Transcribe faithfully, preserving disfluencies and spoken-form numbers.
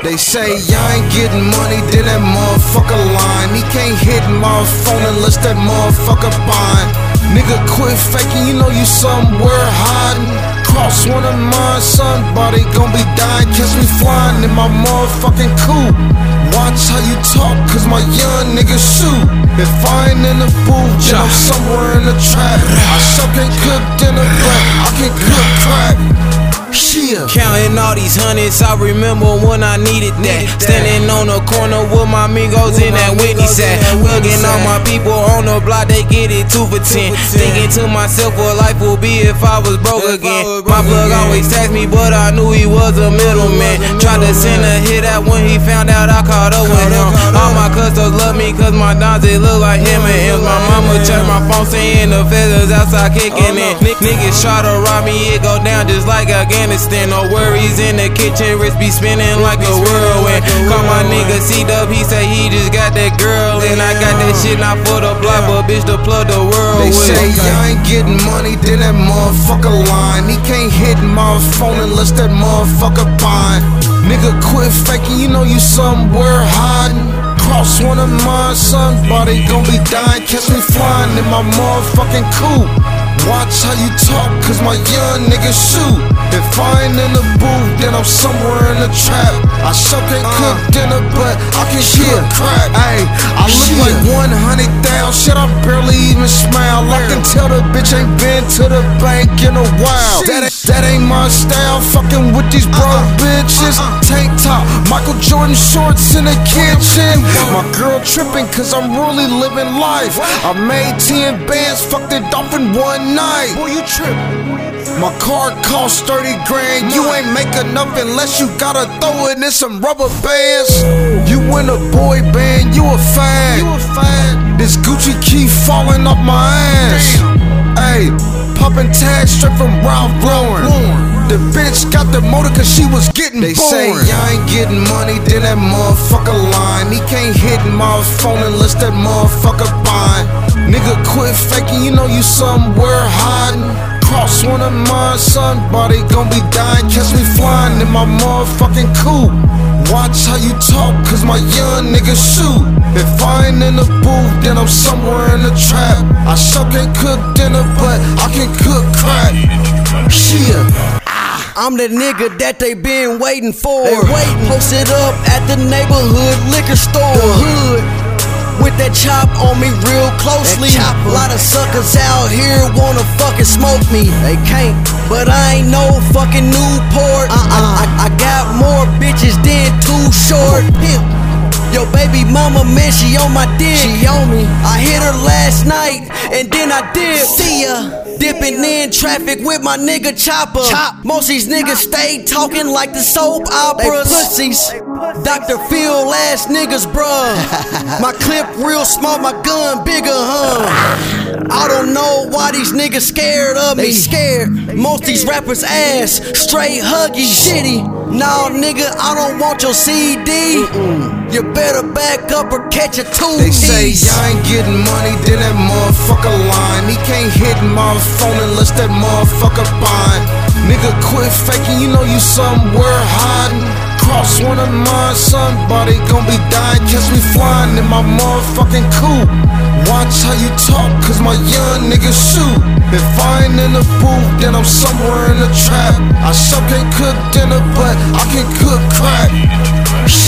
They say y'all ain't getting money, then that motherfucker lying. He can't hit my phone unless that motherfucker buying. Nigga quit faking, you know you somewhere hiding. Cross one of mine, somebody gon' be dying. Catch me flying in my motherfucking coupe. Watch how you talk, cause my young niggas shoot. If I ain't in the booth, then I'm somewhere in the trap. I sure can cook dinner, but I can cook crack. Yeah. Counting all these hundreds, I remember when I needed that. Standing on the corner with my amigos in that Whitney sack. Hugging all my people on the block, they get it two for ten. Thinking to myself what life would be if I was broke again. My plug always taxed me, but I knew he was a middleman. Tried to send a hit out when he found out I caught up with him. All my customers love me cause my dons, they look like him and him. My mama checked my phone saying the feathers outside kicking in. Niggas try to rob me, it go down just like Afghanistan. No worries in the kitchen, wrist be spinning like a whirlwind. Call my nigga C-Dub, he say he just got that girl. And I got that shit not for the block, but bitch to plug the world They with. say y'all ain't getting money, then that motherfucker lying. He can't hit my phone unless that motherfucker buying. Nigga quit faking, you know you somewhere hiding. Cross one of mine, somebody gon' be dying. Catch me flying in my motherfucking coupe. Watch how you talk, cause my young niggas shoot. If I ain't in the booth, then I'm somewhere in the trap. I sure can cook dinner, but I can cook crack. Ayy, I look like one hundred down, shit, I barely even smile. I can tell the bitch ain't been to the bank in a while. That ain't, that ain't my style, fucking with these broke bitches. Tank top, Michael Jordan shorts in the kitchen. My girl tripping, cause I'm really living life. I made ten bands, fucked it off in one night. Boy, you trippin'. My car cost thirty grand. You ain't make enough unless you gotta throw it in some rubber bands. You in a boy band, you a fag. This Gucci keep falling off my ass. Ayy, poppin' tags straight from Ralph Lauren. The bitch got the motor cause she was getting they born. They say y'all ain't getting money, then that motherfucker lying. He can't hit my phone unless that motherfucker buying. Nigga quit faking, you know you somewhere hiding. Cross one of mine, somebody gon' be dying. Catch me flying in my motherfucking coupe. Watch how you talk, cause my young niggas shoot. If I ain't in the booth, then I'm somewhere in the trap. I sure can cook dinner, but I can cook crack. Yeah. I'm that nigga that they been waiting for. They waiting. Posted up at the neighborhood liquor store. The hood. With that chop on me real closely. A lot of suckers out here wanna fucking smoke me. They can't, but I ain't no fucking Newport. Uh-uh. I, I, I got more bitches than Too Short. Yo, baby mama, man, she on my dick. She on me. I hit her last night, and then I did. See ya. Dipping in traffic with my nigga Chopper. Chop. Most these niggas stay talking like the soap operas. They pussies. Doctor Phil ass niggas, bruh. My clip real small, my gun bigger, huh? I don't know why these niggas scared of me. They scared. Most these rappers ass straight huggy, shitty. Nah, nigga, I don't want your C D. Mm-mm. You better back up or catch a two. They say y'all ain't getting money, then that motherfucker lying. He can't hit my phone unless that motherfucker buying. Nigga quit faking, you know you somewhere hiding. Cross one of mine, somebody gon' be dying. Catch me flying in my motherfucking coupe. Watch how you talk, cause my young niggas shoot. If I ain't in the booth, then I'm somewhere in the trap. I sure can cook dinner, but I can cook crack.